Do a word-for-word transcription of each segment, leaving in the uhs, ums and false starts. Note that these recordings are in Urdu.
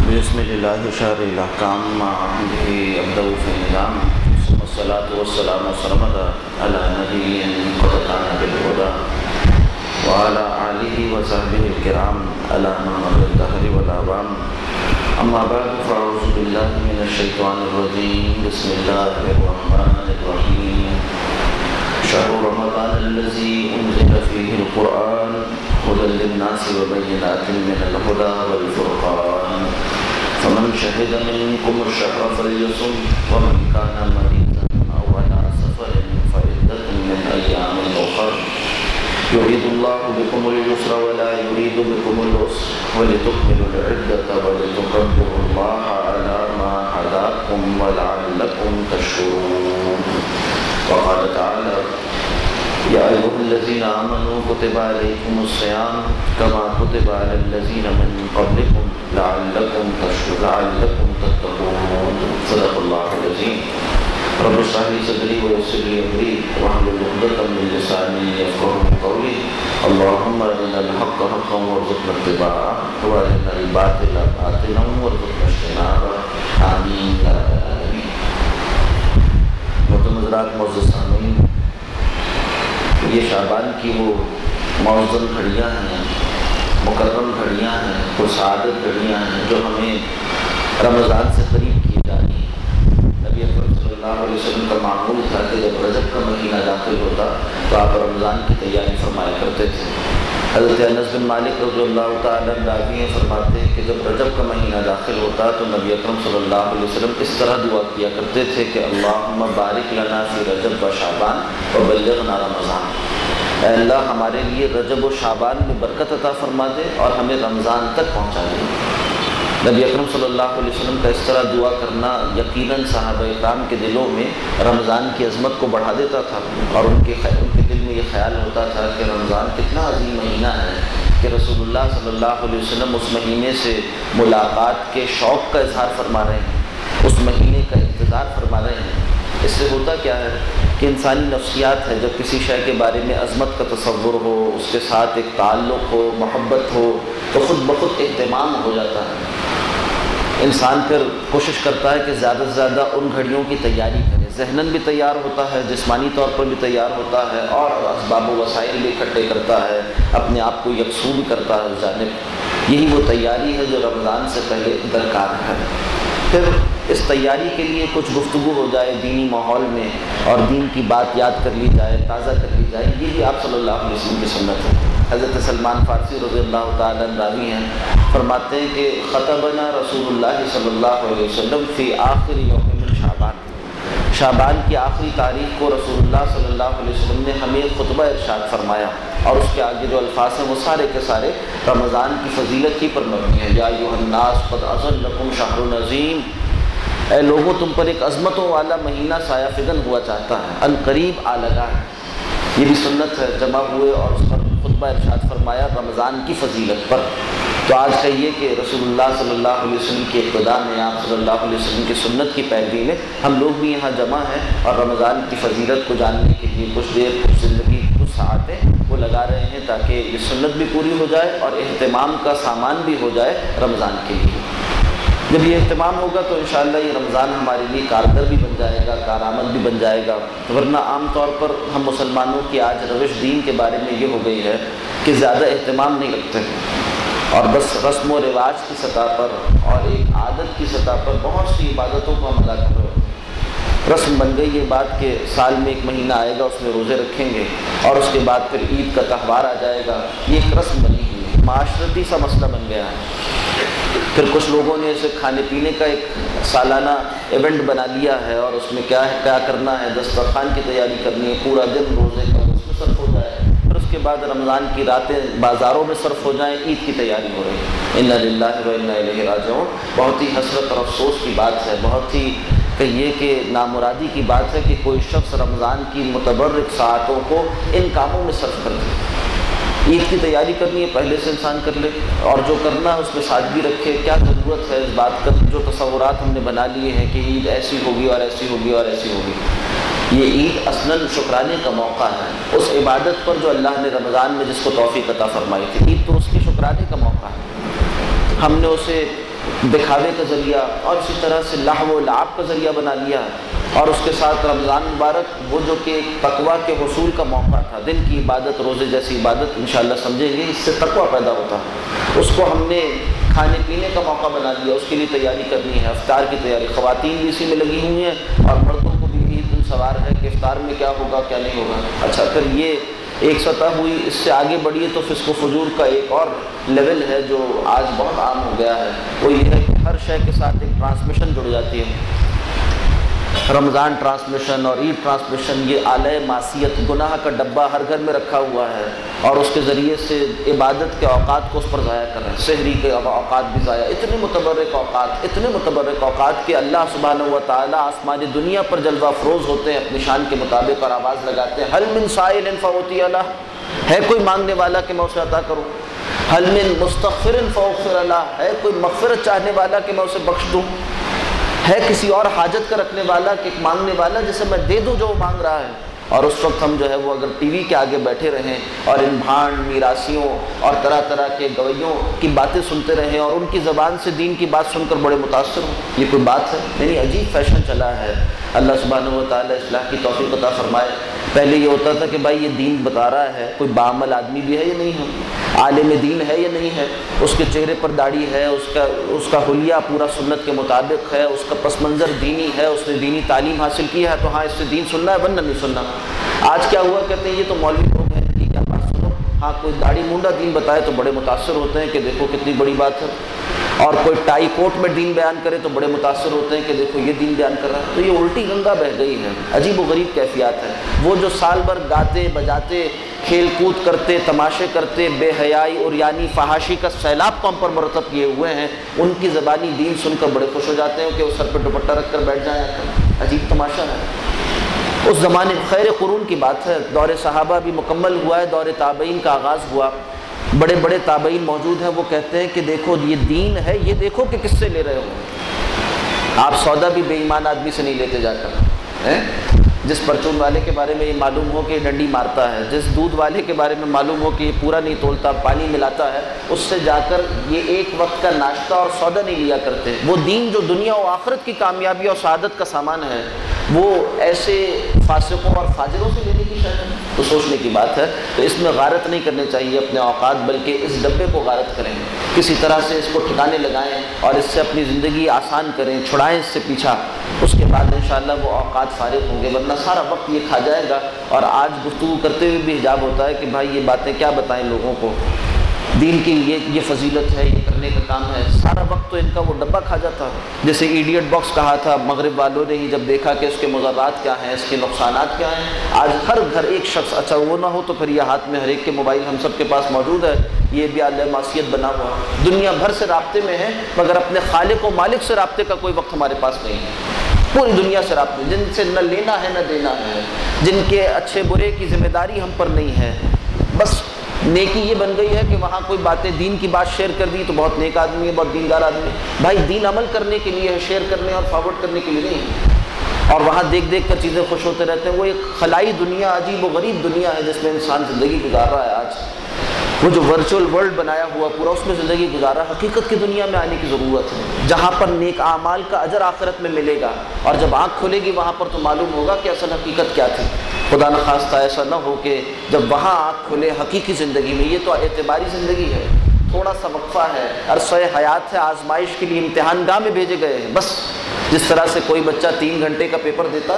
بسم اللہ شہر الاحکام مع عمده ابدأ في النظام والصلاة والسلام سرمدا على نبي قد كان بالهدى وعلى آله وصحبه الكرام على مر الدهر والأعوام. أما بعد فأعوذ بالله من الشيطان الرجيم. بسم الله الرحمن الرحيم. شهر رمضان الذي أنزل فيه القرآن هدى للناس وبينات من الهدى والفرقان فمن شهد منكم الشهر فليصم ومن كان مريضا أو على سفر فعدة من أيام أخر يريد الله بكم اليسر ولا يريد بكم العسر ولتكملوا العدة ولتكبروا الله على ما هداكم ولعلكم تشكرون. وقال تعالى: يا أيها الذين آمنوا كتب عليكم الصيام كما كتب على الذين من قبلكم لعلكم تشكرون لعلكم تتقون. صدق الله العظيم. رب اشرح لي صدري ويسر لي أمري واحلل عقدة من لساني يفقهوا قولي. اللهم أرنا الحق حقا وارزقنا اتباعه وأرنا الباطل باطلا وارزقنا اجتنابه. آمين يا آمين. محترم حضرات، معزز سامعین، یہ شعبان کی وہ معظم گھڑیاں ہیں، مکرم گھڑیاں ہیں، پرسعادت گھڑیاں ہیں جو ہمیں رمضان سے قریب کی جانی ہیں. نبی اکرم صلی اللہ علیہ وسلم کا معمول تھا کہ جب رجب کا مہینہ داخل ہوتا تو آپ رمضان کی تیاری فرمایا کرتے تھے. حضرت انس بن مالک رضی اللہ تعالیٰ عنہ فرماتے ہیں کہ جب رجب کا مہینہ داخل ہوتا تو نبی اکرم صلی اللہ علیہ وسلم اس طرح دعا کیا کرتے تھے کہ اللہم بارک لنا فی رجب و شعبان وبلغنا رمضان. اے اللہ، ہمارے لیے رجب و شعبان میں برکت عطا فرما دے اور ہمیں رمضان تک پہنچا دے. نبی اکرم صلی اللہ علیہ وسلم کا اس طرح دعا کرنا یقیناً صحابہ اکرام کے دلوں میں رمضان کی عظمت کو بڑھا دیتا تھا، اور ان کے ان کے دل میں یہ خیال ہوتا تھا کہ رمضان کتنا عظیم مہینہ ہے کہ رسول اللہ صلی اللہ علیہ وسلم اس مہینے سے ملاقات کے شوق کا اظہار فرما رہے ہیں، اس مہینے کا انتظار فرما رہے ہیں. اس سے ہوتا کیا ہے کہ انسانی نفسیات ہے، جب کسی شے کے بارے میں عظمت کا تصور ہو، اس کے ساتھ ایک تعلق ہو، محبت ہو، تو خود بخود اہتمام ہو جاتا ہے. انسان پھر کوشش کرتا ہے کہ زیادہ سے زیادہ ان گھڑیوں کی تیاری کرے، ذہناً بھی تیار ہوتا ہے، جسمانی طور پر بھی تیار ہوتا ہے، اور اسباب و وسائل بھی اکٹھے کرتا ہے، اپنے آپ کو یکسو بھی کرتا ہے اس جانب. یہی وہ تیاری ہے جو رمضان سے پہلے درکار ہے. پھر اس تیاری کے لیے کچھ گفتگو ہو جائے دینی ماحول میں، اور دین کی بات یاد کر لی جائے، تازہ کر لی جائے. یہ بھی آپ صلی اللہ علیہ وسلم کی سنت ہے. حضرت سلمان فارسی رضی اللہ تعالیٰ عنہ راوی ہیں، فرماتے ہیں کہ خطبنا رسول اللہ صلی اللہ علیہ وسلم فی آخر یوم من شعبان. شعبان کی آخری تاریخ کو رسول اللہ صلی اللہ علیہ وسلم نے ہمیں خطبہ ارشاد فرمایا، اور اس کے آگے جو الفاظ ہیں وہ سارے کے سارے رمضان کی فضیلت ہی پر مبنی ہیں. یا ایھا الناس قد اذن لکم شہر عظیم. اے لوگوں، تم پر ایک عظمتوں والا مہینہ سایہ فگن ہوا چاہتا ہے، ان قریب آ لگا ہے. یہ بھی سنت ہے، جمع ہوئے اور اس پر خطبہ ارشاد فرمایا رمضان کی فضیلت پر. تو آج کہیے کہ رسول اللہ صلی اللہ علیہ وسلم کی ابتدا میں، آپ صلی اللہ علیہ وسلم کی سنت کی پیروی میں ہم لوگ بھی یہاں جمع ہیں، اور رمضان کی فضیلت کو جاننے کے لیے کچھ دیر، کچھ زندگی، کچھ ساعتیں وہ لگا رہے ہیں تاکہ یہ سنت بھی پوری ہو جائے اور اہتمام کا سامان بھی ہو جائے رمضان کے لیے. جب یہ اہتمام ہوگا تو انشاءاللہ یہ رمضان ہمارے لیے کارگر بھی بن جائے گا، کارآمد بھی بن جائے گا. ورنہ عام طور پر ہم مسلمانوں کی آج روش دین کے بارے میں یہ ہو گئی ہے کہ زیادہ اہتمام نہیں رکھتے، اور بس رسم و رواج کی سطح پر اور ایک عادت کی سطح پر بہت سی عبادتوں کو ہم ادا کر رہے ہیں. رسم بن گئی یہ بات کہ سال میں ایک مہینہ آئے گا، اس میں روزے رکھیں گے، اور اس کے بعد پھر عید کا تہوار آ جائے گا. یہ ایک رسم بنی ہوئی ہے، معاشرتی سا مسئلہ بن گیا ہے. پھر کچھ لوگوں نے اسے کھانے پینے کا ایک سالانہ ایونٹ بنا لیا ہے، اور اس میں کیا ہے کیا کرنا ہے، دسترخوان کی تیاری کرنی ہے، پورا دن روزے کا اس میں صرف ہو جائے. پھر اس کے بعد رمضان کی راتیں بازاروں میں صرف ہو جائیں، عید کی تیاری ہو رہی ہے. انا للہ و انا الیہ راجعون. بہت ہی حسرت اور افسوس کی بات ہے، بہت ہی کہیے کہ نامرادی کی بات ہے کہ کوئی شخص رمضان کی متبرک ساعتوں کو ان کاموں میں صرف کر دے. عید کی تیاری کرنی ہے پہلے سے انسان کر لے، اور جو کرنا ہے اس میں سادگی رکھے. کیا ضرورت ہے اس بات کا؟ جو تصورات ہم نے بنا لیے ہیں کہ عید ایسی ہوگی اور ایسی ہوگی اور ایسی ہوگی. یہ عید اصلاً شکرانے کا موقع ہے اس عبادت پر جو اللہ نے رمضان میں جس کو توفیق عطا فرمائی تھی. عید تو اس کی شکرانے کا موقع ہے. ہم نے اسے دکھاوے کا ذریعہ اور اسی طرح سے لہو و لعب کا ذریعہ بنا لیا ہے۔ اور اس کے ساتھ رمضان مبارک وہ جو کہ تقویٰ کے حصول کا موقع تھا، دن کی عبادت، روزے جیسی عبادت انشاءاللہ سمجھیں گے، اس سے تقویٰ پیدا ہوتا ہے، اس کو ہم نے کھانے پینے کا موقع بنا لیا، اس کے لیے تیاری کرنی ہے، افطار کی تیاری، خواتین بھی اسی میں لگی ہوئی ہیں اور مردوں کو بھی یہی دن سوار ہے کہ افطار میں کیا ہوگا کیا نہیں ہوگا۔ اچھا پھر یہ ایک سطح ہوئی، اس سے آگے بڑھیے تو فسق و فجور کا ایک اور لیول ہے جو آج بہت عام ہو گیا ہے، وہ یہ ہے کہ ہر شے کے ساتھ ایک ٹرانسمیشن جڑ جاتی ہے۔ رمضان ٹرانسمیشن اور عید ٹرانسمیشن، یہ آلہ معصیت، گناہ کا ڈبہ ہر گھر میں رکھا ہوا ہے اور اس کے ذریعے سے عبادت کے اوقات کو اس پر ضائع کر رہے ہیں، سحری کے اوقات بھی ضائع، اتنے متبرک اوقات، اتنے متبرک اوقات کہ اللہ سبحانہ و تعالیٰ آسمانی دنیا پر جلوہ افروز ہوتے ہیں اپنی شان کے مطابق اور آواز لگاتے ہیں، حل من سائل فأعطی لہ، ہے کوئی مانگنے والا کہ میں اسے عطا کروں، حل من مستغفر فاغفر لہ، ہے کوئی مغفرت چاہنے والا کہ میں اسے بخش دوں، ہے کسی اور حاجت کا رکھنے والا کہ مانگنے والا جسے میں دے دوں جو وہ مانگ رہا ہے۔ اور اس وقت ہم جو ہے وہ اگر ٹی وی کے آگے بیٹھے رہیں اور ان بھانڈ میراثیوں اور طرح طرح کے گویوں کی باتیں سنتے رہیں اور ان کی زبان سے دین کی بات سن کر بڑے متاثر ہوں، یہ کوئی بات ہے؟ یعنی عجیب فیشن چلا ہے۔ اللہ سبحانہ و تعالیٰ اصلاح کی توفیق عطا فرمائے۔ پہلے یہ ہوتا تھا کہ بھائی یہ دین بتا رہا ہے، کوئی باعمل آدمی بھی ہے یا نہیں ہے، عالم دین ہے یا نہیں ہے، اس کے چہرے پر داڑھی ہے، اس کا اس کا حلیہ پورا سنت کے مطابق ہے، اس کا پس منظر دینی ہے، اس نے دینی تعلیم حاصل کی ہے، تو ہاں اس سے دین سننا ہے ورنہ نہیں سننا۔ آج کیا ہوا، کہتے ہیں یہ تو مولوی لوگ ہیں، یہ کیا بات سنو، ہاں کوئی داڑھی مونڈا دین بتائے تو بڑے متاثر ہوتے ہیں کہ دیکھو کتنی بڑی بات ہے، اور کوئی ٹائی کوٹ میں دین بیان کرے تو بڑے متاثر ہوتے ہیں کہ دیکھو یہ دین بیان کر رہا ہے۔ تو یہ الٹی گنگا بہہ گئی ہے، عجیب و غریب کیفیات ہے۔ وہ جو سال بھر گاتے بجاتے کھیل کود کرتے تماشے کرتے بے حیائی اور یعنی فحاشی کا سیلاب قوم پر مرتب کیے ہوئے ہیں، ان کی زبانی دین سن کر بڑے خوش ہو جاتے ہیں کہ وہ سر پہ دوپٹہ رکھ کر بیٹھ جائیں۔ عجیب تماشا ہے۔ اس زمانے خیر قرون کی بات ہے، دور صحابہ بھی مکمل ہوا ہے، دور تابعین کا آغاز ہوا، بڑے بڑے تابعین موجود ہیں، وہ کہتے ہیں کہ دیکھو یہ دین ہے، یہ دیکھو کہ کس سے لے رہے ہو، آپ سودا بھی بے ایمان آدمی سے نہیں لیتے جا کر، جس پرچون والے کے بارے میں یہ معلوم ہو کہ یہ ڈنڈی مارتا ہے، جس دودھ والے کے بارے میں معلوم ہو کہ یہ پورا نہیں تولتا پانی ملاتا ہے، اس سے جا کر یہ ایک وقت کا ناشتہ اور سودا نہیں لیا کرتے۔ وہ دین جو دنیا و آخرت کی کامیابی اور سعادت کا سامان ہے، وہ ایسے فاسقوں اور فاجروں سے لینے کی شاید تو سوچنے کی بات ہے۔ تو اس میں غارت نہیں کرنی چاہیے اپنے اوقات، بلکہ اس ڈبے کو غارت کریں، کسی طرح سے اس کو ٹھکانے لگائیں اور اس سے اپنی زندگی آسان کریں، چھڑائیں اس سے پیچھا، اس کے بعد انشاءاللہ وہ اوقات فارغ ہوں گے، ورنہ سارا وقت یہ کھا جائے گا۔ اور آج گفتگو کرتے ہوئے بھی حجاب ہوتا ہے کہ بھائی یہ باتیں کیا بتائیں لوگوں کو، دین کی یہ یہ فضیلت ہے، یہ کرنے کا کام ہے، سارا وقت تو ان کا وہ ڈبہ کھا جاتا ہے۔ جیسے ایڈیٹ باکس کہا تھا، مغرب والوں نے ہی جب دیکھا کہ اس کے مضرات کیا ہیں، اس کے نقصانات کیا ہیں، آج ہر گھر ایک شخص، اچھا وہ نہ ہو تو پھر یہ ہاتھ میں ہر ایک کے موبائل ہم سب کے پاس موجود ہے، یہ بھی آلہ معصیت بنا ہوا، دنیا بھر سے رابطے میں ہے مگر اپنے خالق و مالک سے رابطے کا کوئی وقت ہمارے پاس نہیں ہے۔ پوری دنیا سے رابطے، جن سے نہ لینا ہے نہ دینا ہے، جن کے اچھے برے کی ذمہ داری ہم پر نہیں ہے، بس نیکی یہ بن گئی ہے کہ وہاں کوئی باتیں دین کی بات شیئر کر دی تو بہت نیک آدمی ہے، بہت دیندار آدمی ہے۔ بھائی دین عمل کرنے کے لیے ہے، شیئر کرنے اور فارورڈ کرنے کے لیے نہیں، اور وہاں دیکھ دیکھ کر چیزیں خوش ہوتے رہتے ہیں۔ وہ ایک خلائی دنیا، عجیب و غریب دنیا ہے جس میں انسان زندگی گزار رہا ہے آج، وہ جو ورچوئل ورلڈ بنایا ہوا پورا، اس میں زندگی گزار رہا ہے۔ حقیقت کی دنیا میں آنے کی ضرورت ہے، جہاں پر نیک اعمال کا اجر آخرت میں ملے گا، اور جب آنکھ کھلے گی وہاں پر تو معلوم ہوگا کہ اصل حقیقت کیا تھی۔ خدا نخواستہ ایسا نہ ہو کہ جب وہاں آنکھ کھلے حقیقی زندگی میں، یہ تو اعتباری زندگی ہے، تھوڑا سا وقفہ ہے، عرصہ حیات ہے، آزمائش کے لیے امتحان گاہ میں بھیجے گئے ہیں، بس جس طرح سے کوئی بچہ تین گھنٹے کا پیپر دیتا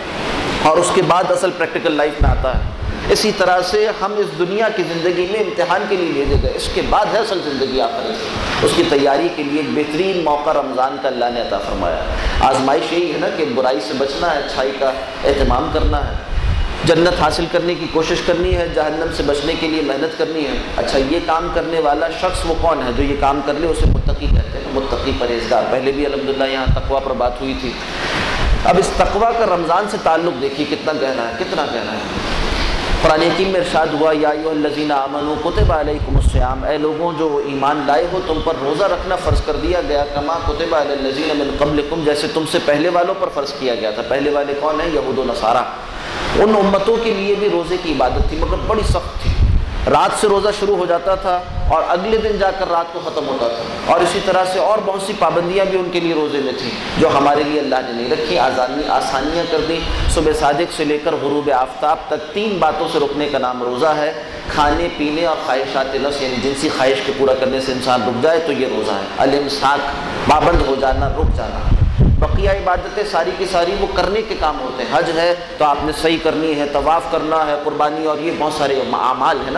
ہے اور اس کے بعد اصل پریکٹیکل لائف میں آتا ہے، اسی طرح سے ہم اس دنیا کی زندگی میں امتحان کے لیے بھیجے گئے، اس کے بعد ہے اصل زندگی آخرت۔ اس کی تیاری کے لیے ایک بہترین موقع رمضان کا اللہ نے عطا فرمایا۔ آزمائش یہی ہے نا کہ برائی سے بچنا ہے، اچھائی کا اہتمام کرنا ہے، جنت حاصل کرنے کی کوشش کرنی ہے، جہنم سے بچنے کے لیے محنت کرنی ہے۔ اچھا یہ کام کرنے والا شخص وہ کون ہے جو یہ کام کر لے؟ اسے متقی کہتے ہیں، متقی پرہیزگار۔ پہلے بھی الحمدللہ یہاں تقویٰ پر بات ہوئی تھی۔ اب اس تقویٰ کا رمضان سے تعلق دیکھیے کتنا گہرا ہے، کتنا گہرا ہے۔ قرآن حکیم میں ارشاد ہوا، یا ایھا الذین آمنوا کتب علیکم الصیام، اے لوگوں جو ایمان لائے ہو تم پر روزہ رکھنا فرض کر دیا گیا، کما کتب علی الذین من قبلکم، جیسے تم سے پہلے والوں پر فرض کیا گیا تھا۔ پہلے والے کون ہیں؟ یہود و نصارہ۔ ان امتوں کے لیے بھی روزے کی عبادت تھی مگر بڑی سخت تھی، رات سے روزہ شروع ہو جاتا تھا اور اگلے دن جا کر رات کو ختم ہوتا تھا، اور اسی طرح سے اور بہت سی پابندیاں بھی ان کے لیے روزے میں تھیں جو ہمارے لیے اللہ نے نہیں رکھی، آزادی آسانیاں کر دیں۔ صبح صادق سے لے کر غروب آفتاب تک تین باتوں سے رکنے کا نام روزہ ہے، کھانے پینے اور خواہشات نفس یعنی جنسی خواہش کے پورا کرنے سے انسان رک جائے تو یہ روزہ ہے۔ الامساک پابند ہو جانا، رک جانا۔ بقیہ عبادتیں ساری کی ساری وہ کرنے کے کام ہوتے ہیں، حج ہے تو آپ نے صحیح کرنی ہے، طواف کرنا ہے، قربانی اور یہ بہت سارے اعمال ہیں نا،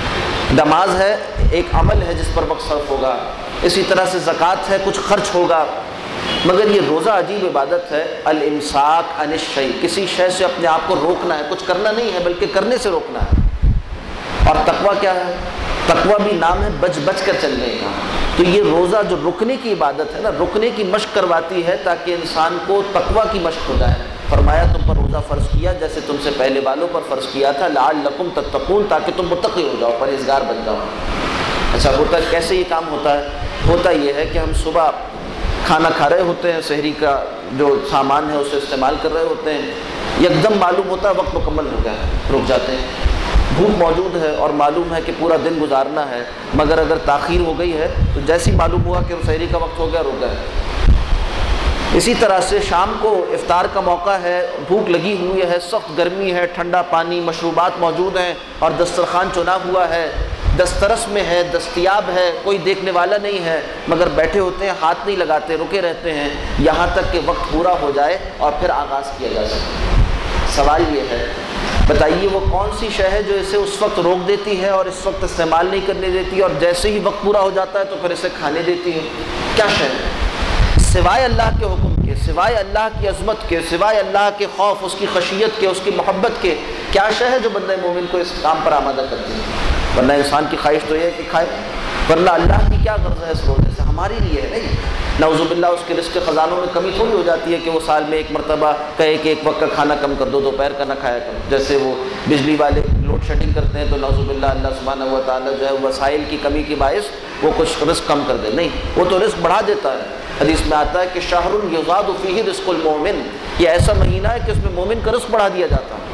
نماز ہے ایک عمل ہے جس پر وقت صرف ہوگا، اسی طرح سے زکوٰۃ ہے کچھ خرچ ہوگا، مگر یہ روزہ عجیب عبادت ہے، الامساک عن الشیء، کسی شے سے اپنے آپ کو روکنا ہے، کچھ کرنا نہیں ہے بلکہ کرنے سے روکنا ہے۔ اور تقویٰ کیا ہے؟ تقویٰ بھی نام ہے بچ بچ کر چلنے کا۔ تو یہ روزہ جو رکنے کی عبادت ہے نا، رکنے کی مشق کرواتی ہے تاکہ انسان کو تقویٰ کی مشق ہو جائے۔ فرمایا تم پر روزہ فرض کیا جیسے تم سے پہلے والوں پر فرض کیا تھا، لعلکم تتقون، تاکہ تم متقی ہو جاؤ، پرہیزگار بن جاؤ۔ اچھا ہوتا ہے کیسے یہ کام ہوتا ہے؟ ہوتا یہ ہے کہ ہم صبح کھانا کھا رہے ہوتے ہیں، سحری کا جو سامان ہے اسے استعمال کر رہے ہوتے ہیں، یکدم معلوم ہوتا ہے وقت مکمل ہو گیا ہے، رک جاتے ہیں۔ بھوک موجود ہے اور معلوم ہے کہ پورا دن گزارنا ہے، مگر اگر تاخیر ہو گئی ہے تو جیسے ہی معلوم ہوا کہ سحری کا وقت ہو گیا، رک گئے۔ اسی طرح سے شام کو افطار کا موقع ہے، بھوک لگی ہوئی ہے، سخت گرمی ہے، ٹھنڈا پانی مشروبات موجود ہیں اور دسترخوان چنا ہوا ہے، دسترس میں ہے، دستیاب ہے، کوئی دیکھنے والا نہیں ہے، مگر بیٹھے ہوتے ہیں، ہاتھ نہیں لگاتے، رکے رہتے ہیں یہاں تک کہ وقت پورا ہو جائے اور پھر آغاز کیا جا سکے۔ سوال یہ ہے بتائیے وہ کون سی شے ہے جو اسے اس وقت روک دیتی ہے اور اس وقت استعمال نہیں کرنے دیتی اور جیسے ہی وقت پورا ہو جاتا ہے تو پھر اسے کھانے دیتی ہے؟ کیا شے ہے؟ سوائے اللہ کے حکم کے، سوائے اللہ کی عظمت کے، سوائے اللہ کے خوف، اس کی خشیت کے، اس کی محبت کے، کیا شے ہے جو بندہ مومن کو اس کام پر آمادہ کرتی ہے؟ ورنہ انسان کی خواہش تو یہ ہے کہ کھائے، ورنہ اللہ کی کیا غرض ہے اس روزے سے؟ ہمارے لیے ہے نہیں۔ نعوذ باللہ اس کے رزق کے خزانوں میں کمی تھوڑی ہو جاتی ہے کہ وہ سال میں ایک مرتبہ کہے کہ ایک وقت کا کھانا کم کر دو، دوپہر کا نہ کھایا کرو، جیسے وہ بجلی والے لوڈ شیڈنگ کرتے ہیں تو نعوذ باللہ اللہ سبحانہ و تعالیٰ جو ہے وسائل کی کمی کی باعث وہ کچھ رزق کم کر دے، نہیں، وہ تو رزق بڑھا دیتا ہے۔ حدیث میں آتا ہے کہ شہر یزاد فیہ رزق المؤمن، یہ ایسا مہینہ ہے کہ اس میں مومن کا رزق بڑھا دیا جاتا ہے۔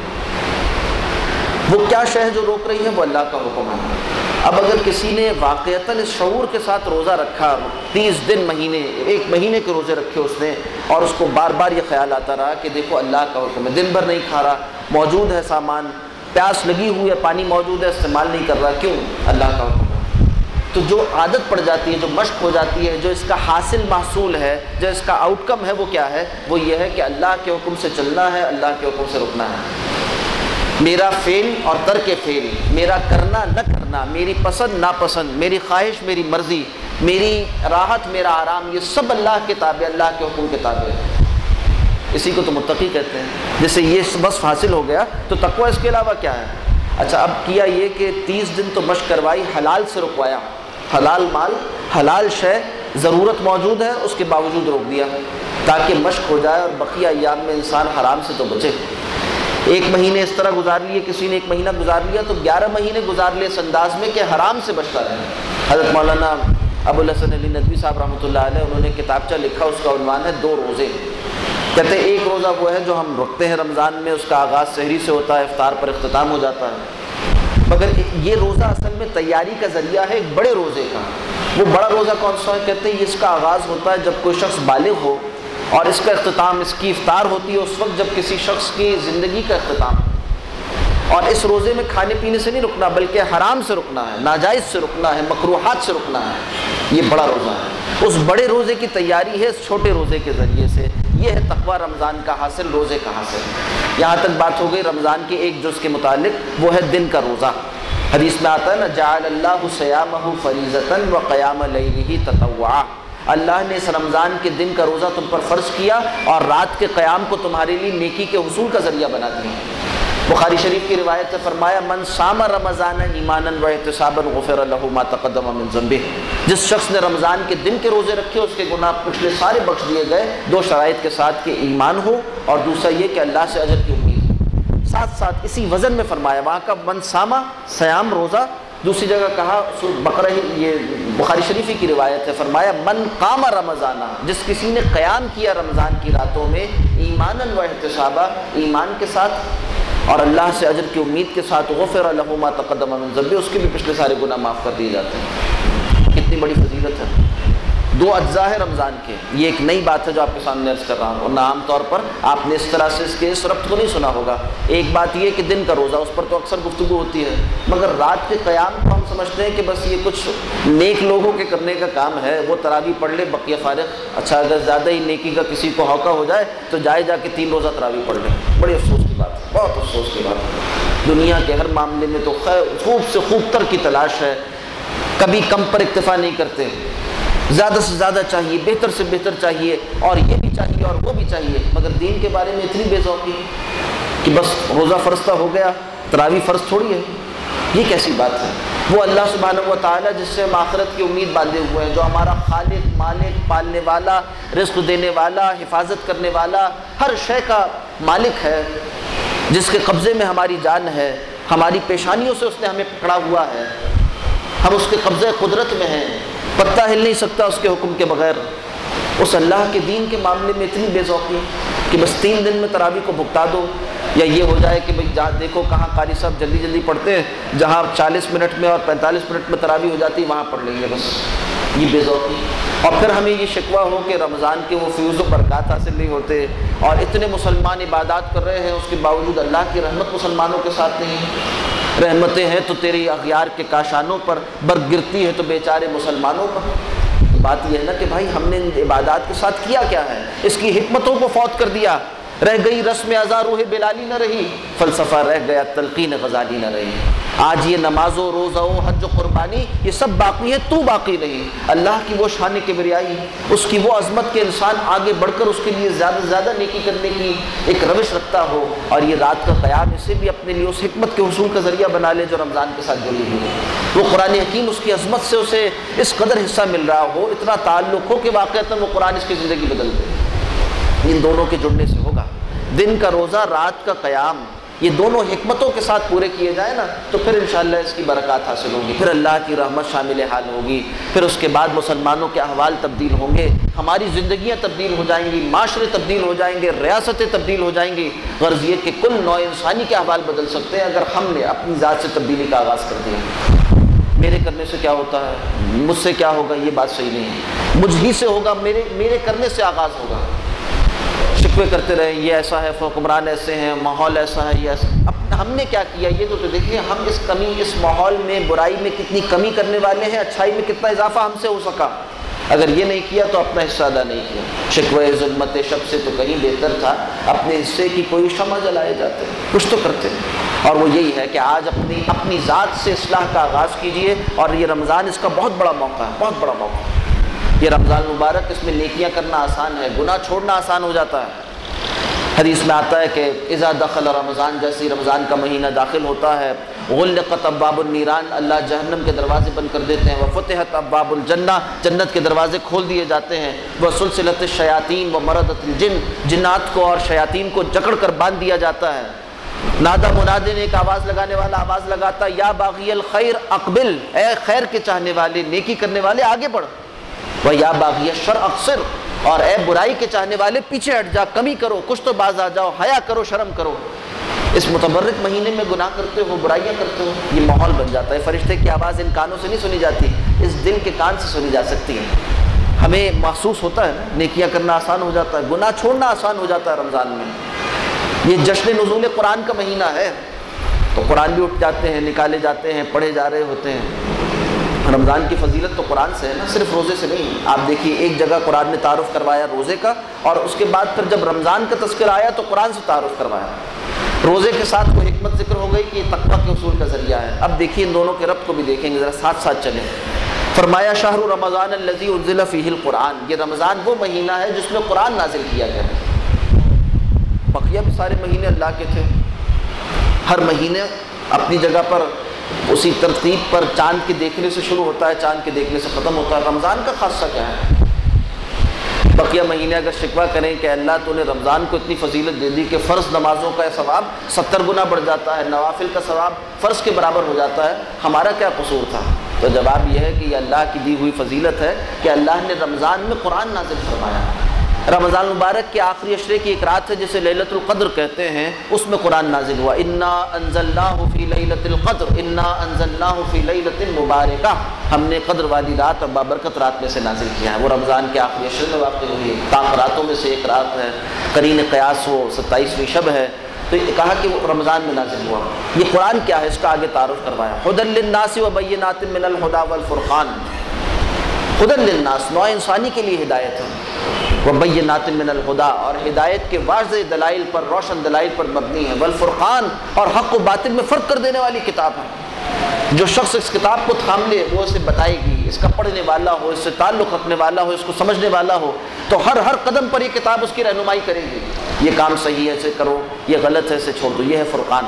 وہ کیا شے جو روک رہی ہے؟ وہ اللہ کا حکم ہے۔ اب اگر کسی نے واقعتاً اس شعور کے ساتھ روزہ رکھا، تیس دن مہینے ایک مہینے کے روزے رکھے اس نے، اور اس کو بار بار یہ خیال آتا رہا کہ دیکھو اللہ کا حکم ہے، دن بھر نہیں کھا رہا، موجود ہے سامان، پیاس لگی ہوئی ہے، پانی موجود ہے، استعمال نہیں کر رہا، کیوں؟ اللہ کا حکم ہے۔ تو جو عادت پڑ جاتی ہے، جو مشق ہو جاتی ہے، جو اس کا حاصل محصول ہے، جو اس کا آؤٹ کم ہے، وہ کیا ہے؟ وہ یہ ہے کہ اللہ کے حکم سے چلنا ہے، اللہ کے حکم سے رکنا ہے۔ میرا فعل اور ترک فعل، میرا کرنا نہ کرنا، میری پسند ناپسند، میری خواہش میری مرضی، میری راحت میرا آرام، یہ سب اللہ کے تابع، اللہ کے حکم کے تابع ہے۔ اسی کو تو متقی کہتے ہیں۔ جیسے یہ وصف حاصل ہو گیا تو تقویٰ اس کے علاوہ کیا ہے؟ اچھا اب کیا یہ کہ تیس دن تو مشق کروائی، حلال سے رکوایا، حلال مال، حلال شے ضرورت موجود ہے اس کے باوجود روک دیا تاکہ مشق ہو جائے اور بقیہ ایام میں انسان حرام سے تو بچے۔ ایک مہینے اس طرح گزار لیے، کسی نے ایک مہینہ گزار لیا تو گیارہ مہینے گزار لیے اس انداز میں کہ حرام سے بچتا رہے۔ حضرت مولانا ابو الحسن علی ندوی صاحب رحمۃ اللہ علیہ، انہوں نے کتابچہ لکھا، اس کا عنوان ہے دو روزے۔ کہتے ہیں ایک روزہ وہ ہے جو ہم رکھتے ہیں رمضان میں، اس کا آغاز سحری سے ہوتا ہے، افطار پر اختتام ہو جاتا ہے، مگر یہ روزہ اصل میں تیاری کا ذریعہ ہے ایک بڑے روزے کا۔ وہ بڑا روزہ کون سا ہے؟ کہتے ہیں اس کا آغاز ہوتا ہے جب کوئی شخص بالغ ہو، اور اس کا اختتام، اس کی افطار ہوتی ہے اس وقت جب کسی شخص کی زندگی کا اختتام ہو۔ اور اس روزے میں کھانے پینے سے نہیں رکنا بلکہ حرام سے رکنا ہے، ناجائز سے رکنا ہے، مکروہات سے رکنا ہے۔ یہ بڑا روزہ ہے، اس بڑے روزے کی تیاری ہے اس چھوٹے روزے کے ذریعے سے۔ یہ ہے تقویٰ رمضان کا حاصل، روزے کا حاصل۔ یہاں تک بات ہو گئی رمضان کے ایک جز کے متعلق، وہ ہے دن کا روزہ۔ حدیث میں آتا ہے نا، جعل اللہ صیامہ فریضۃ وقیام لیلہ تطوعا، اللہ نے اس رمضان کے دن کا روزہ تم پر فرض کیا اور رات کے قیام کو تمہارے لیے نیکی کے حصول کا ذریعہ بنا دیا۔ بخاری شریف کی روایت سے فرمایا، من صام رمضان ایمانا واحتسابا غفر له ما تقدم من ذنبه، جس شخص نے رمضان کے دن کے روزے رکھے اس کے گناہ پچھلے سارے بخش دیے گئے، دو شرائط کے ساتھ کہ ایمان ہو اور دوسرا یہ کہ اللہ سے اجر کی امید۔ ساتھ ساتھ اسی وزن میں فرمایا، وہاں کا من صاما سیام روزہ، دوسری جگہ کہا بقرہ، یہ بخاری شریفی کی روایت ہے، فرمایا من قام رمضان، جس کسی نے قیام کیا رمضان کی راتوں میں ایمانا و احتسابا، ایمان کے ساتھ اور اللہ سے اجر کی امید کے ساتھ غفر لہ ما تقدم من ذنبہ، اس کے بھی پچھلے سارے گناہ معاف کر دیے جاتے ہیں۔ کتنی بڑی فضیلت ہے۔ دو اجزاء ہے رمضان کے، یہ ایک نئی بات ہے جو آپ کے سامنے عرض کر رہا ہوں، ورنہ عام طور پر آپ نے اس طرح سے اس کے اس ربط کو نہیں سنا ہوگا۔ ایک بات یہ کہ دن کا روزہ، اس پر تو اکثر گفتگو ہوتی ہے، مگر رات کے قیام کو ہم سمجھتے ہیں کہ بس یہ کچھ نیک لوگوں کے کرنے کا کام ہے، وہ تراویح پڑھ لے بقیہ فارغ۔ اچھا اگر زیادہ ہی نیکی کا کسی کو ہوکا ہو جائے تو جائے جا کے تین روزہ تراویح پڑھ لے، بڑی افسوس کی بات ہے، بہت افسوس کی بات ہے۔ دنیا کے ہر معاملے میں تو خوب سے خوب تر کی تلاش ہے، کبھی کم پر اکتفا نہیں کرتے، زیادہ سے زیادہ چاہیے، بہتر سے بہتر چاہیے، اور یہ بھی چاہیے اور وہ بھی چاہیے، مگر دین کے بارے میں اتنی بے ذوقی کہ بس روزہ فرض تو ہو گیا، تراویح فرض تھوڑی ہے۔ یہ کیسی بات ہے؟ وہ اللہ سبحانہ و تعالیٰ جس سے ہم آخرت کی امید باندھے ہوئے ہیں، جو ہمارا خالق، مالک، پالنے والا، رزق دینے والا، حفاظت کرنے والا، ہر شے کا مالک ہے، جس کے قبضے میں ہماری جان ہے، ہماری پیشانیوں سے اس نے ہمیں پکڑا ہوا ہے، ہم اس کے قبضے قدرت میں ہیں، پتہ ہل نہیں سکتا اس کے حکم کے بغیر۔ اس اللہ کے دین کے معاملے میں اتنی بے ذوقی کہ بس تین دن میں تراویح کو بھگتا دو، یا یہ ہو جائے کہ بھئی جہاں دیکھو کہاں قاری صاحب جلدی جلدی پڑھتے ہیں، جہاں چالیس منٹ میں اور پینتالیس منٹ میں تراویح ہو جاتی وہاں پڑھ لیں گے، بس یہ بے ذوقی۔ اور پھر ہمیں یہ شکوہ ہو کہ رمضان کے وہ فیوز و برکات حاصل نہیں ہوتے، اور اتنے مسلمان عبادات کر رہے ہیں اس کے باوجود اللہ کی رحمت مسلمانوں کے ساتھ نہیں۔ رحمتیں ہیں تو تیری اغیار کے کاشانوں پر، برگ گرتی ہے تو بیچارے مسلمانوں پر۔ بات یہ ہے نا کہ بھائی ہم نے ان عبادات کے ساتھ کیا کیا ہے، اس کی حکمتوں کو فوت کر دیا، رہ گئی رسم ازا روح بلالی نہ رہی، فلسفہ رہ گیا تلقین غزالی نہ رہی۔ آج یہ نماز و روزہ و حج و قربانی یہ سب باقی ہے، تو باقی نہیں۔ اللہ کی وہ شان کبریائی، اس کی وہ عظمت کے انسان آگے بڑھ کر اس کے لیے زیادہ سے زیادہ نیکی کرنے کی ایک روش رکھتا ہو، اور یہ رات کا قیام اسے بھی اپنے لیے اس حکمت کے حصول کا ذریعہ بنا لے جو رمضان کے ساتھ جڑی ہوئی ہے۔ وہ قرآن حکیم اس کی عظمت سے اسے اس قدر حصہ مل رہا ہو، اتنا تعلق ہو کہ واقعتاً وہ قرآن اس کی زندگی بدل دے۔ ان دونوں کے جڑنے سے ہوگا۔ دن کا روزہ، رات کا قیام، یہ دونوں حکمتوں کے ساتھ پورے کیے جائیں نا تو پھر انشاءاللہ اس کی برکات حاصل ہوگی، پھر اللہ کی رحمت شامل حال ہوگی، پھر اس کے بعد مسلمانوں کے احوال تبدیل ہوں گے، ہماری زندگیاں تبدیل ہو جائیں گی، معاشرے تبدیل ہو جائیں گے، ریاستیں تبدیل ہو جائیں گی۔ غرض یہ کہ کل نوع انسانی کے احوال بدل سکتے ہیں اگر ہم نے اپنی ذات سے تبدیلی کا آغاز کر دیا۔ میرے کرنے سے کیا ہوتا ہے، مجھ سے کیا ہوگا، یہ بات صحیح نہیں ہے۔ مجھ ہی سے ہوگا، میرے میرے کرنے سے آغاز ہوگا۔ شکوے کرتے رہے یہ ایسا ہے، حکمران ایسے ہیں، ماحول ایسا ہے، یہ ایسا، اب ہم نے کیا کیا یہ تو دیکھیے، ہم اس کمی، اس ماحول میں برائی میں کتنی کمی کرنے والے ہیں، اچھائی میں کتنا اضافہ ہم سے ہو سکا۔ اگر یہ نہیں کیا تو اپنا حصہ ادا نہیں کیا۔ شکوے ظلمت شب سے تو کہیں بہتر تھا اپنے حصے کی کوئی شمع جلائے جاتے، کچھ تو کرتے۔ اور وہ یہی ہے کہ آج اپنی اپنی ذات سے اصلاح کا آغاز کیجئے، اور یہ رمضان اس کا بہت بڑا موقع ہے، بہت بڑا موقع ہے۔ یہ رمضان مبارک، اس میں نیکیاں کرنا آسان ہے، گناہ چھوڑنا آسان ہو جاتا ہے۔ حدیث میں آتا ہے کہ اذا دخل رمضان، جیسے رمضان کا مہینہ داخل ہوتا ہے، غلقت ابواب النیران، اللہ جہنم کے دروازے بند کر دیتے ہیں، وفتحت ابواب الجنہ، جنت کے دروازے کھول دیے جاتے ہیں، وسلسلت الشیاطین ومردت الجن، جنات کو اور شیاطین کو جکڑ کر باندھ دیا جاتا ہے۔ نادا منادے نے ایک آواز لگانے والا آواز لگاتا، یا باغی الخیر اقبل، اے خیر کے چاہنے والے، نیکی کرنے والے آگے بڑھ، و یا باغی الشر اقصر، اور اے برائی کے چاہنے والے پیچھے ہٹ جا، کمی کرو، کچھ تو باز آ جاؤ، حیا کرو، شرم کرو۔ اس متبرک مہینے میں گناہ کرتے ہو، برائیاں کرتے ہو، یہ ماحول بن جاتا ہے۔ فرشتے کی آواز ان کانوں سے نہیں سنی جاتی، اس دل کے کان سے سنی جا سکتی ہے۔ ہمیں محسوس ہوتا ہے نا، نیکیاں کرنا آسان ہو جاتا ہے، گناہ چھوڑنا آسان ہو جاتا ہے رمضان میں۔ یہ جشن نزول قرآن کا مہینہ ہے، تو قرآن بھی اٹھ جاتے ہیں، نکالے جاتے ہیں، پڑھے جا رہے ہوتے ہیں۔ رمضان کی فضیلت تو قرآن سے ہے نا، صرف روزے سے نہیں۔ آپ دیکھیے ایک جگہ قرآن نے تعارف کروایا روزے کا، اور اس کے بعد پھر جب رمضان کا تذکرہ آیا تو قرآن سے تعارف کروایا۔ روزے کے ساتھ کوئی حکمت ذکر ہو گئی کہ یہ تقویٰ کے حصول کا ذریعہ ہے۔ اب دیکھیے ان دونوں کے ربط کو بھی دیکھیں گے، ذرا ساتھ ساتھ چلیں۔ فرمایا شہر رمضان الذی انزل فیہ القرآن، یہ رمضان وہ مہینہ ہے جس میں قرآن نازل کیا گیا ہے۔ بقیہ بھی سارے مہینے اللہ کے تھے، ہر مہینے اپنی جگہ پر اسی ترتیب پر چاند کے دیکھنے سے شروع ہوتا ہے، چاند کے دیکھنے سے ختم ہوتا ہے۔ رمضان کا خاصہ کیا ہے؟ بقیہ مہینے اگر شکوہ کریں کہ اللہ تو نے رمضان کو اتنی فضیلت دے دی کہ فرض نمازوں کا ثواب ستر گنا بڑھ جاتا ہے، نوافل کا ثواب فرض کے برابر ہو جاتا ہے، ہمارا کیا قصور تھا؟ تو جواب یہ ہے کہ یہ اللہ کی دی ہوئی فضیلت ہے کہ اللہ نے رمضان میں قرآن نازل فرمایا۔ رمضان المبارک کے آخری عشرے کی ایک رات ہے جسے لیلۃ القدر کہتے ہیں، اس میں قرآن نازل ہوا، انا انزلناہ فی لیلۃ القدر انا انزلناہ فی لیلۃ مبارکہ، ہم نے قدر والی رات اور بابرکت رات میں سے نازل کیا ہے۔ وہ رمضان کے آخری عشرے میں واقع ہوئی ہے، طاق راتوں میں سے ایک رات ہے، قرین قیاس وہ ستائیسویں شب ہے، تو یہ کہا کہ وہ رمضان میں نازل ہوا۔ یہ قرآن کیا ہے اس کا آگے تعارف کروایا، ھدی للناس وبینات من الھدی والفرقان، ھدی للناس نوع انسانی کے لیے ہدایت ہے، وبینات من الھدی اور ہدایت کے واضح دلائل پر، روشن دلائل پر مبنی ہے، والفرقان اور حق و باطل میں فرق کر دینے والی کتاب ہے۔ جو شخص اس کتاب کو تھام لے وہ اسے بتائے گی، اس کا پڑھنے والا ہو، اس سے تعلق رکھنے والا ہو، اس کو سمجھنے والا ہو تو ہر ہر قدم پر یہ کتاب اس کی رہنمائی کرے گی، یہ کام صحیح ہے اسے کرو، یہ غلط ہے اسے چھوڑ دو، یہ ہے فرقان۔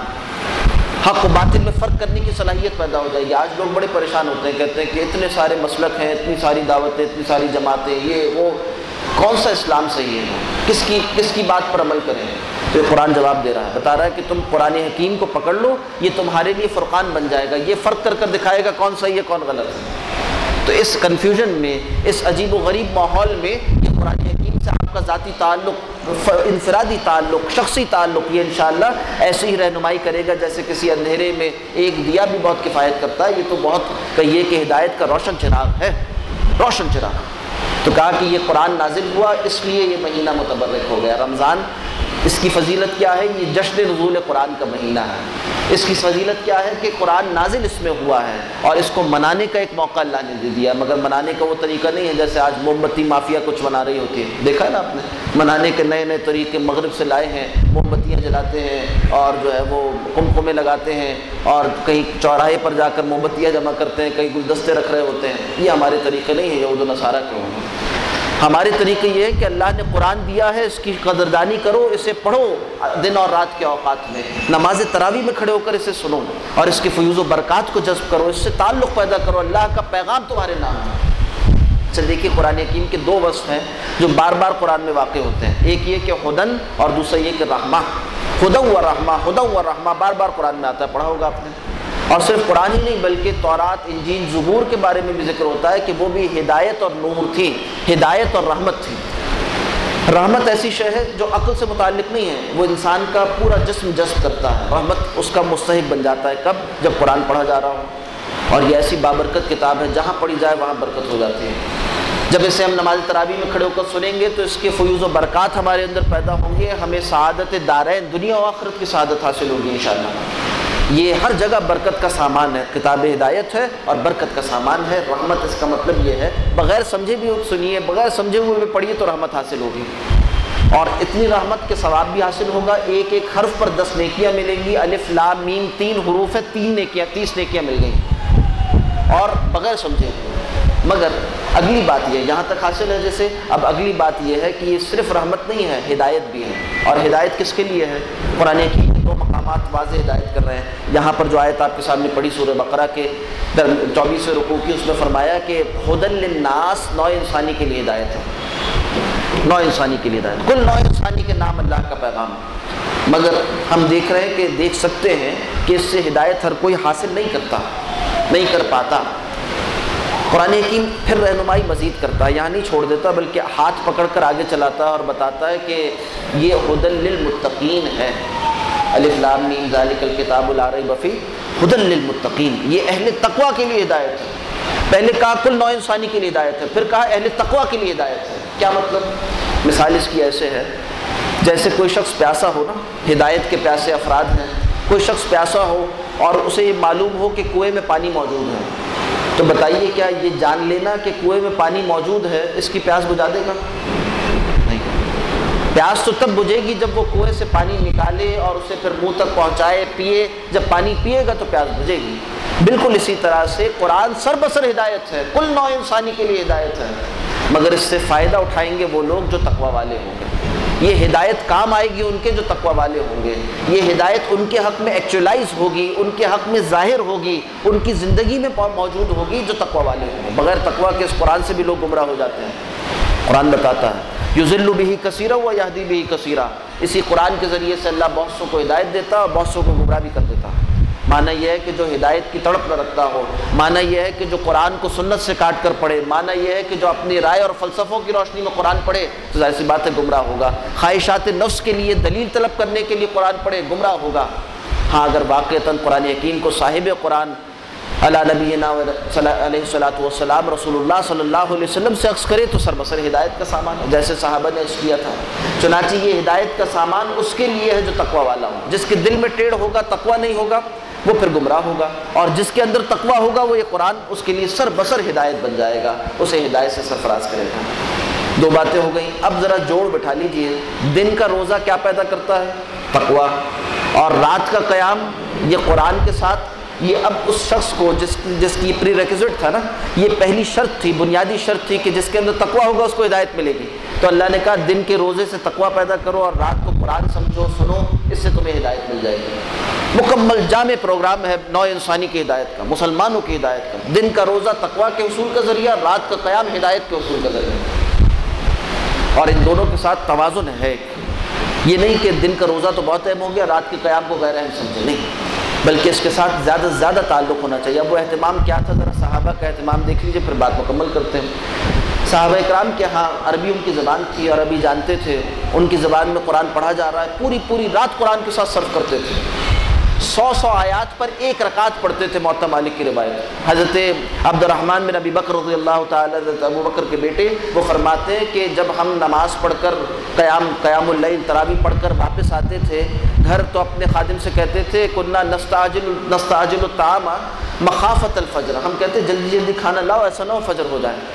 حق و باطل میں فرق کرنے کی صلاحیت پیدا ہو جائے گی۔ آج لوگ بڑے پریشان ہوتے ہیں، کہتے ہیں کہ اتنے سارے مسلک ہیں، اتنی ساری دعوتیں، اتنی ساری جماعتیں، یہ وہ، کون سا اسلام صحیح ہے، کس کی کس کی بات پر عمل کریں؟ تو یہ قرآن جواب دے رہا ہے، بتا رہا ہے کہ تم قرآن حکیم کو پکڑ لو، یہ تمہارے لیے فرقان بن جائے گا، یہ فرق کر کر دکھائے گا کون صحیح ہے کون غلط ہے۔ تو اس کنفیوژن میں، اس عجیب و غریب ماحول میں یہ قرآن حکیم سے آپ کا ذاتی تعلق، انفرادی تعلق، شخصی تعلق، یہ انشاءاللہ ایسی ہی رہنمائی کرے گا جیسے کسی اندھیرے میں ایک دیا بھی بہت کفایت کرتا ہے۔ یہ تو بہت کہیے کہ ہدایت کا روشن چراغ ہے، روشن چراغ۔ تو کہا کہ یہ قرآن نازل ہوا اس لیے یہ مہینہ متبرک ہو گیا رمضان۔ اس کی فضیلت کیا ہے؟ یہ جشن نزول قرآن کا مہینہ ہے۔ اس کی فضیلت کیا ہے کہ قرآن نازل اس میں ہوا ہے اور اس کو منانے کا ایک موقع اللہ نے دے دیا، مگر منانے کا وہ طریقہ نہیں ہے جیسے آج موم بتی مافیا کچھ منا رہی ہوتی ہے، دیکھا ہے نا آپ نے، منانے کے نئے نئے طریقے مغرب سے لائے ہیں، موم بتیاں جلاتے ہیں اور جو ہے وہ قمقمے لگاتے ہیں اور کہیں چوراہے پر جا کر موم بتیاں جمع کرتے ہیں، کہیں گلدستے رکھ رہے ہوتے ہیں۔ یہ ہمارے طریقے نہیں ہیں یہود و نصارہ کے ہوں۔ ہمارے طریقے یہ ہے کہ اللہ نے قرآن دیا ہے، اس کی قدردانی کرو، اسے پڑھو دن اور رات کے اوقات میں، نماز تراویح میں کھڑے ہو کر اسے سنو اور اس کے فیوز و برکات کو جذب کرو، اس سے تعلق پیدا کرو، اللہ کا پیغام تمہارے نام ہے۔ چل دیکھیے قرآن حکیم کے دو وصف ہیں جو بار بار قرآن میں واقع ہوتے ہیں، ایک یہ کہ ہدن اور دوسرا یہ کہ رحمہ، ہدن و رحمہ، ہدن و رحمہ بار بار قرآن میں آتا ہے، پڑھا ہوگا آپ نے۔ اور صرف قرآن ہی نہیں بلکہ تورات، انجیل، زبور کے بارے میں بھی ذکر ہوتا ہے کہ وہ بھی ہدایت اور نور تھی، ہدایت اور رحمت تھی۔ رحمت ایسی شے ہے جو عقل سے متعلق نہیں ہے، وہ انسان کا پورا جسم جذب کرتا ہے، رحمت اس کا مستحق بن جاتا ہے کب؟ جب قرآن پڑھا جا رہا ہو۔ اور یہ ایسی بابرکت کتاب ہے جہاں پڑھی جائے وہاں برکت ہو جاتی ہے۔ جب اسے ہم نماز تراویح میں کھڑے ہو کر سنیں گے تو اس کے فیوز و برکات ہمارے اندر پیدا ہوں گے، ہمیں سعادت دارین، دنیا و آخرت کی سعادت حاصل ہوگی انشاءاللہ۔ یہ ہر جگہ برکت کا سامان ہے، کتاب ہدایت ہے اور برکت کا سامان ہے۔ رحمت اس کا مطلب یہ ہے بغیر سمجھے بھی سنیے، بغیر سمجھے ہوئے بھی پڑھیے تو رحمت حاصل ہوگی، اور اتنی رحمت کے ثواب بھی حاصل ہوگا، ایک ایک حرف پر دس نیکیاں ملیں گی۔ الف لام میم تین حروف ہے، تین نیکیاں، تیس نیکیاں مل گئیں، اور بغیر سمجھے۔ مگر اگلی بات یہ یہاں تک حاصل ہے جیسے، اب اگلی بات یہ ہے کہ یہ صرف رحمت نہیں ہے، ہدایت بھی ہے۔ اور ہدایت کس کے لیے ہے؟ قرآن کی دو مقامات واضح ہدایت کر رہے ہیں۔ یہاں پر جو آیت آپ کے سامنے پڑھی سورہ بقرہ کے چوبیسویں رکوع کی، اس میں فرمایا کہ ھدی للناس، نوع انسانی کے لیے ہدایت ہے، نوع انسانی کے لیے ہدایت، کل نوع انسانی کے نام اللہ کا پیغام ہے۔ مگر ہم دیکھ رہے ہیں کہ دیکھ سکتے ہیں کہ اس سے ہدایت ہر کوئی حاصل نہیں کرتا، نہیں کر پاتا۔ قرآن حکیم پھر رہنمائی مزید کرتا ہے، یہاں نہیں چھوڑ دیتا بلکہ ہاتھ پکڑ کر آگے چلاتا ہے اور بتاتا ہے کہ یہ ھدی للمتقین ہے۔ الف لام میم ذالک الکتاب لا ریب فیہ ھدی للمتقین، یہ اہل تقوی کے لیے ہدایت ہے۔ پہلے کہا کل نوع انسانی کے لیے ہدایت ہے، پھر کہا اہل تقوی کے لیے ہدایت ہے۔ کیا مطلب؟ مثال اس کی ایسے ہے جیسے کوئی شخص پیاسا ہو نا، ہدایت کے پیاسے افراد ہیں، کوئی شخص پیاسا ہو اور اسے یہ معلوم ہو کہ کنویں میں پانی موجود ہے، تو بتائیے کیا یہ جان لینا کہ کنویں میں پانی موجود ہے اس کی پیاس بجھا دے گا؟ نہیں۔ پیاس تو تب بجھے گی جب وہ کنویں سے پانی نکالے اور اسے پھر منہ تک پہنچائے، پیے، جب پانی پیے گا تو پیاس بجھے گی۔ بالکل اسی طرح سے قرآن سر بسر ہدایت ہے، کل نوع انسانی کے لیے ہدایت ہے، مگر اس سے فائدہ اٹھائیں گے وہ لوگ جو تقوی والے ہوں گے۔ یہ ہدایت کام آئے گی ان کے جو تقوی والے ہوں گے، یہ ہدایت ان کے حق میں ایکچولائز ہوگی، ان کے حق میں ظاہر ہوگی، ان کی زندگی میں موجود ہوگی جو تقوی والے ہوں گے۔ بغیر تقوی کے اس قرآن سے بھی لوگ گمراہ ہو جاتے ہیں۔ قرآن بتاتا ہے یضل بہ کثیرا و یہدی بہ کثیرا، اسی قرآن کے ذریعے سے اللہ بہت سو کو ہدایت دیتا ہے اور بہت سو کو گمراہ بھی کر دیتا ہے۔ معنی یہ ہے کہ جو ہدایت کی تڑپ نہ رکھتا ہو، معنی یہ ہے کہ جو قرآن کو سنت سے کاٹ کر پڑھے، معنی یہ ہے کہ جو اپنی رائے اور فلسفوں کی روشنی میں قرآن پڑھے تو ظاہر سی بات ہے گمراہ ہوگا، خواہشات نفس کے لیے دلیل طلب کرنے کے لیے قرآن پڑھے گمراہ ہوگا۔ ہاں اگر واقعتاً قرآن حکیم کو صاحب قرآن علی نبینا علیہ الصلوۃ والسلام رسول اللہ صلی اللہ علیہ وسلم سے عکس کرے تو سر بسر ہدایت کا سامان ہے، جیسے صحابہ نے عکس کیا تھا۔ چنانچہ یہ ہدایت کا سامان اس کے لیے ہے جو تقوی والا ہو، جس کے دل میں ٹیڑھ ہوگا، تقوی نہیں ہوگا، وہ پھر گمراہ ہوگا، اور جس کے اندر تقوی ہوگا وہ یہ قرآن اس کے لیے سر بسر ہدایت بن جائے گا، اسے ہدایت سے سرفراز کرے گا۔ دو باتیں ہو گئیں، اب ذرا جوڑ بٹھا لیجئے، دن کا روزہ کیا پیدا کرتا ہے؟ تقوی، اور رات کا قیام یہ قرآن کے ساتھ، یہ اب اس شخص کو جس جس کی پری ریکوزٹ تھا نا، یہ پہلی شرط تھی، بنیادی شرط تھی کہ جس کے اندر تقوی ہوگا اس کو ہدایت ملے گی، تو اللہ نے کہا دن کے روزے سے تقوی پیدا کرو اور رات کو قرآن سمجھو سنو، اس سے تمہیں ہدایت مل جائے گی۔ مکمل جامع پروگرام ہے نوع انسانی کی ہدایت کا، مسلمانوں کی ہدایت کا، دن کا روزہ تقوی کے حصول کا ذریعہ، رات کا قیام ہدایت کے حصول کا ذریعہ، اور ان دونوں کے ساتھ توازن ہے۔ یہ نہیں کہ دن کا روزہ تو بہت اہم ہو گیا، رات کے قیام کو غیر اہم سمجھے، نہیں، بلکہ اس کے ساتھ زیادہ سے زیادہ تعلق ہونا چاہیے۔ اب وہ اہتمام کیا تھا، ذرا صحابہ کا اہتمام دیکھ لیجئے، پھر بات مکمل کرتے ہیں۔ صحابہ اکرام کے ہاں عربی ان کی زبان تھی، اور عربی جانتے تھے، ان کی زبان میں قرآن پڑھا جا رہا ہے، پوری پوری رات قرآن کے ساتھ صرف کرتے تھے، سو سو آیات پر ایک رکعت پڑھتے تھے۔ موطا مالک کی روایت، حضرت عبد الرحمن بن ابی بکر رضی اللہ تعالی، حضرت ابو بکر کے بیٹے، وہ فرماتے ہیں کہ جب ہم نماز پڑھ کر قیام قیام اللیل تراویح پڑھ کر واپس آتے تھے گھر تو اپنے خادم سے کہتے تھے کنا نستعجل نستعجل الطعام مخافت الفجر، ہم کہتے جلدی جلدی کھانا لاؤ ایسا نہ ہو فجر ہو جائے۔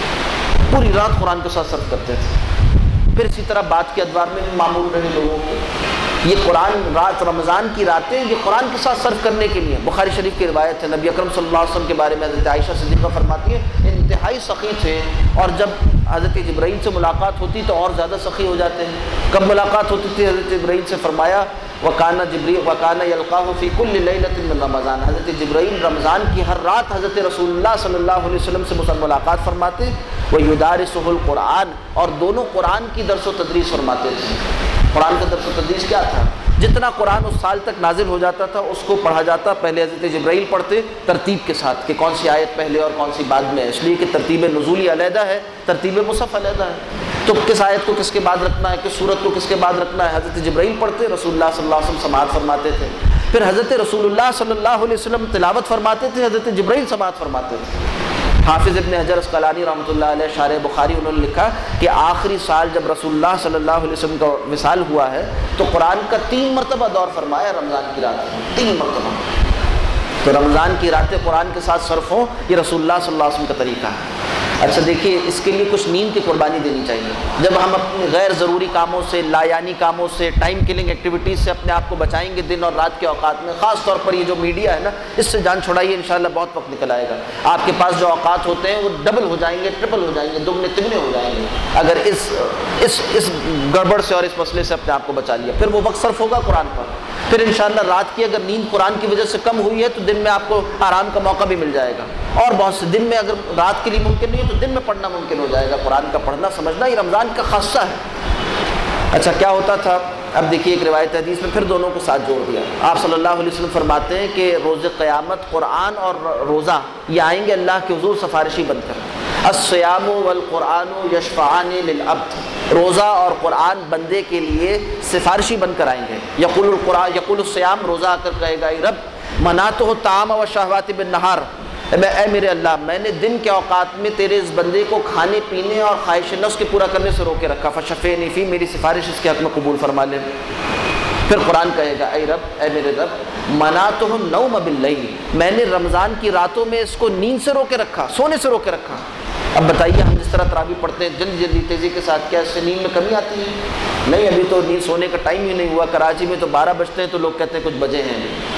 پوری رات قرآن کے ساتھ صرف کرتے تھے۔ پھر اسی طرح بات کے ادوار میں بھی معمول رہے لوگوں کے، یہ قرآن رات رمضان کی راتیں یہ قرآن کے ساتھ صرف کرنے کے لیے۔ بخاری شریف کی روایت ہے، نبی اکرم صلی اللہ علیہ وسلم کے بارے میں حضرت عائشہ صدیقہ فرماتی ہے انتہائی سخی تھے، اور جب حضرت جبرائیل سے ملاقات ہوتی تو اور زیادہ سخی ہو جاتے ہیں۔ کب ملاقات ہوتی تھی؟ حضرت جبرائیل سے فرمایا وَكَانَ جِبْرِيلُ وَكَانَ يَلْقَاهُ فِي كُلِّ لَيْلَةٍ مِّن رمضان، حضرت جبرائیل رمضان کی ہر رات حضرت رسول اللہ صلی اللہ علیہ وسلم سے ملاقات فرماتے، وَيُدَارِسُهُ الْقُرْآنَ، اور دونوں قرآن کی درس و تدریس فرماتے تھے۔ قرآن کا درس و تدریس کیا تھا؟ جتنا قرآن اس سال تک نازل ہو جاتا تھا اس کو پڑھا جاتا، پہلے حضرت جبرائیل پڑھتے ترتیب کے ساتھ کہ کون سی آیت پہلے اور کون سی بعد میں، اس لیے کہ ترتیب نزولی علیحدہ ہے، ترتیب مصحف علیحدہ ہے، تو کس آیت کو کس کے بعد رکھنا ہے، کس سورت کو کس کے بعد رکھنا ہے، حضرت جبرائیل پڑھتے، رسول اللہ صلی اللہ علیہ وسلم سماعت فرماتے تھے، پھر حضرت رسول اللہ صلی اللہ علیہ وسلم تلاوت فرماتے تھے، حضرت جبرائیل سماعت فرماتے تھے۔ حافظ ابن حجر اسقلانی رحمۃ اللہ علیہ شارح بخاری انہوں نے لکھا کہ آخری سال جب رسول اللہ صلی اللہ علیہ وسلم کا وصال ہوا ہے تو قرآن کا تین مرتبہ دور فرمایا رمضان کی رات، تین مرتبہ۔ تو رمضان کی راتیں قرآن کے ساتھ صرف ہوں، یہ رسول اللہ صلی اللہ علیہ وسلم کا طریقہ ہے۔ اچھا دیکھیے، اس کے لیے کچھ نیند کی قربانی دینی چاہیے۔ جب ہم اپنے غیر ضروری کاموں سے، لایانی کاموں سے، ٹائم کلنگ ایکٹیویٹیز سے اپنے آپ کو بچائیں گے دن اور رات کے اوقات میں، خاص طور پر یہ جو میڈیا ہے نا، اس سے جان چھڑائیے، انشاءاللہ بہت وقت نکل آئے گا۔ آپ کے پاس جو اوقات ہوتے ہیں وہ ڈبل ہو جائیں گے، ٹرپل ہو جائیں گے، دگنے تگنے ہو جائیں گے اگر اس اس اس گڑبڑ سے اور اس مسئلے سے اپنے آپ کو بچا لیا۔ پھر وہ وقت صرف ہوگا قرآن پر، پھر انشاءاللہ رات کی اگر نیند قرآن کی وجہ سے کم ہوئی ہے تو دن میں آپ کو آرام کا موقع بھی مل جائے گا، اور بہت سے دن میں اگر رات کے لیے ممکن نہیں ہے تو دن میں پڑھنا ممکن ہو جائے گا۔ قرآن کا پڑھنا سمجھنا یہ رمضان کا خاصہ ہے۔ اچھا کیا ہوتا تھا؟ اب دیکھیے ایک روایت حدیث میں پھر دونوں کو ساتھ جوڑ دیا۔ آپ صلی اللہ علیہ وسلم فرماتے ہیں کہ روز قیامت قرآن اور روزہ یہ آئیں گے اللہ کے حضور سفارشی بن کر۔ الصیام والقرآن یشفعان للعبد، روزہ اور قرآن بندے کے لیے سفارشی بن کر آئیں گے۔ یقول القرآن یقول الصیام، روزہ آ کر کہے گا اے رب منعتہ الطعام والشہوات بالنہار، اے میرے اللہ میں نے دن کے اوقات میں تیرے اس بندے کو کھانے پینے اور خواہش نفس کے پورا کرنے سے روکے رکھا، فشفعنی فی، میری سفارش اس کے حق میں قبول فرما لے۔ پھر قرآن کہے گا اے رب اے میرے رب منعتہ النوم باللیل، میں نے رمضان کی راتوں میں اس کو نیند سے روکے رکھا، سونے سے روکے رکھا۔ اب بتائیے ہم جس طرح تراویح پڑھتے ہیں جلدی جلدی تیزی کے ساتھ، کیا اس سے نیند میں کمی آتی ہے؟ نہیں، ابھی تو نیند سونے کا ٹائم ہی نہیں ہوا۔ کراچی میں تو بارہ بجتے ہیں تو لوگ کہتے ہیں کچھ بجے ہیں،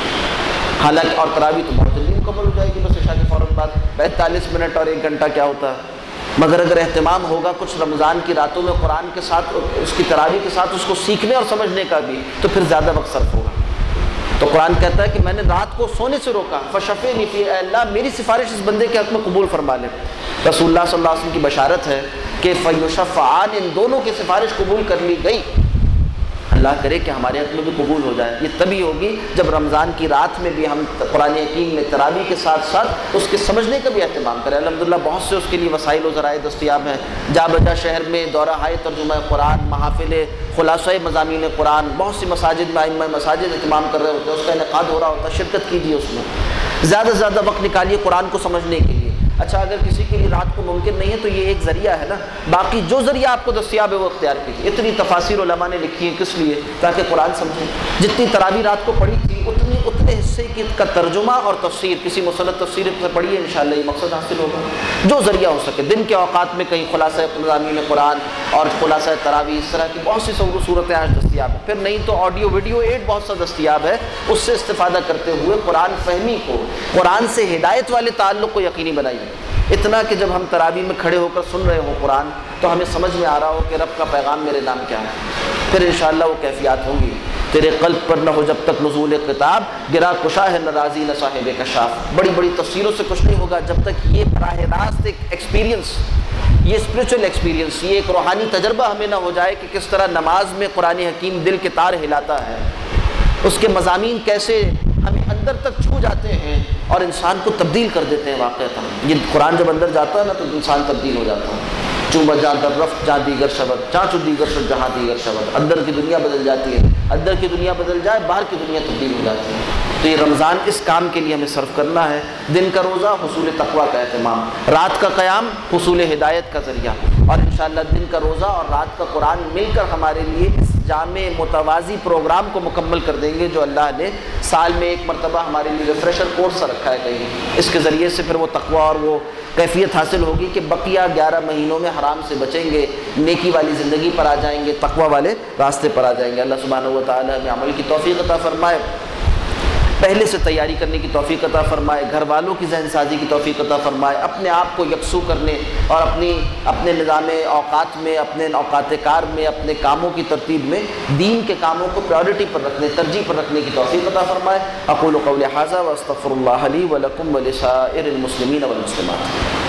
حالانکہ اور تراویح تو بہت جلدی مکمل ہو جائے گی، بس عشاء کے فوراً بعد پینتالیس منٹ اور ایک گھنٹہ کیا ہوتا ہے۔ مگر اگر اہتمام ہوگا کچھ رمضان کی راتوں میں قرآن کے ساتھ، اس کی تراویح کے ساتھ اس کو سیکھنے اور سمجھنے کا بھی، تو پھر زیادہ وقت صرف ہوگا۔ تو قرآن کہتا ہے کہ میں نے رات کو سونے سے روکا، فشفعنی فی، اے اللہ میری سفارش اس بندے کے حق میں قبول فرما لے۔ رسول اللہ صلی اللہ علیہ وسلم کی بشارت ہے کہ فیشفعان، ان دونوں کی سفارش قبول کر لی گئی۔ اللہ کرے کہ ہمارے حق میں بھی قبول ہو جائے۔ یہ تبھی ہوگی جب رمضان کی رات میں بھی ہم قرآن حکیم میں تراویح کے ساتھ ساتھ اس کے سمجھنے کا بھی اہتمام کریں۔ الحمدللہ بہت سے اس کے لیے وسائل و ذرائع دستیاب ہیں۔ جا بجا شہر میں دورہ ہائے ترجمہ قرآن، محافل خلاصہ مضامین قرآن، بہت سی مساجد میں ائمہ مساجد اہتمام کر رہے ہوتے ہیں، اس کا انعقاد ہو رہا ہوتا ہے، شرکت کیجیے اس میں، زیادہ سے زیادہ وقت نکالیے قرآن کو سمجھنے کے لیے۔ اچھا اگر کسی کے لیے رات کو ممکن نہیں ہے تو یہ ایک ذریعہ ہے نا، باقی جو ذریعہ آپ کو دستیاب ہے وہ اختیار کیجیے۔ اتنی تفاسیر علماء نے لکھی ہیں کس لیے؟ تاکہ قرآن سمجھیں۔ جتنی تراویح رات کو پڑھی تھی اتنی اتنے حصے کی کا ترجمہ اور تفسیر کسی مصنف تفسیر سے پڑھیے، انشاءاللہ یہ مقصد حاصل ہوگا۔ جو ذریعہ ہو سکے دن کے اوقات میں کہیں خلاصہ مضامین قرآن اور خلاصہ تراویح، اس طرح کی بہت سی صورتیں آج دستیاب ہیں۔ پھر نہیں تو آڈیو ویڈیو ایڈ بہت سا دستیاب ہے، اس سے استفادہ کرتے ہوئے قرآن فہمی کو، قرآن سے ہدایت والے تعلق کو یقینی بنائیے۔ اتنا کہ جب ہم تراویح میں کھڑے ہو کر سن رہے ہوں قرآن تو ہمیں سمجھ میں آ رہا ہو کہ رب کا پیغام میرے نام کیا ہے۔ پھر انشاءاللہ وہ کیفیات ہوں گی۔ تیرے قلب پر نہ ہو جب تک نزول کتاب، گرا کشا ہے نہ راضی نہ صاحب کشاف۔ بڑی بڑی تفسیروں سے کچھ نہیں ہوگا جب تک یہ براہ راست ایک ایکسپیرینس، یہ اسپریچول ایکسپیرینس، یہ ایک روحانی تجربہ ہمیں نہ ہو جائے کہ کس طرح نماز میں قرآن حکیم دل کے تار ہلاتا ہے، اس کے مضامین کیسے ہمیں اندر تک چھو جاتے ہیں اور انسان کو تبدیل کر دیتے ہیں۔ واقعتاً یہ قرآن جب اندر جاتا ہے نا تو انسان تبدیل ہو جاتا ہے۔ چوں بجا در رفت جہاں دیگر شبد، چاچو دیگر شبد جہاں دیگر شبد، اندر کی دنیا بدل جاتی ہے، اندر کی دنیا بدل جائے باہر کی دنیا تبدیل ہو جاتی ہے۔ تو یہ رمضان اس کام کے لیے ہمیں صرف کرنا ہے۔ دن کا روزہ حصول تقویٰ کا اہتمام، رات کا قیام حصول ہدایت کا ذریعہ، اور انشاءاللہ دن کا روزہ اور رات کا قرآن مل کر ہمارے لیے اس جامع متوازی پروگرام کو مکمل کر دیں گے جو اللہ نے سال میں ایک مرتبہ ہمارے لیے ریفریشر کورس رکھا ہے کہیں۔ اس کے ذریعے سے پھر وہ تقویٰ اور وہ کیفیت حاصل ہوگی کہ بقیہ گیارہ مہینوں میں حرام سے بچیں گے، نیکی والی زندگی پر آ جائیں گے، تقویٰ والے راستے پر آ جائیں گے۔ اللہ سبحانہ و تعالی ہمیں عمل کی توفیق عطا فرمائے، پہلے سے تیاری کرنے کی توفیق عطا فرمائے، گھر والوں کی ذہن سازی کی توفیق عطا فرمائے، اپنے آپ کو یکسو کرنے اور اپنی اپنے نظام اوقات میں، اپنے اوقات کار میں، اپنے کاموں کی ترتیب میں دین کے کاموں کو پریورٹی پر رکھنے، ترجیح پر رکھنے کی توفیق عطا فرمائے۔ اقول قولی ھذا واستغفر اللہ لی ولکم ولسائر المسلمین والمسلمات۔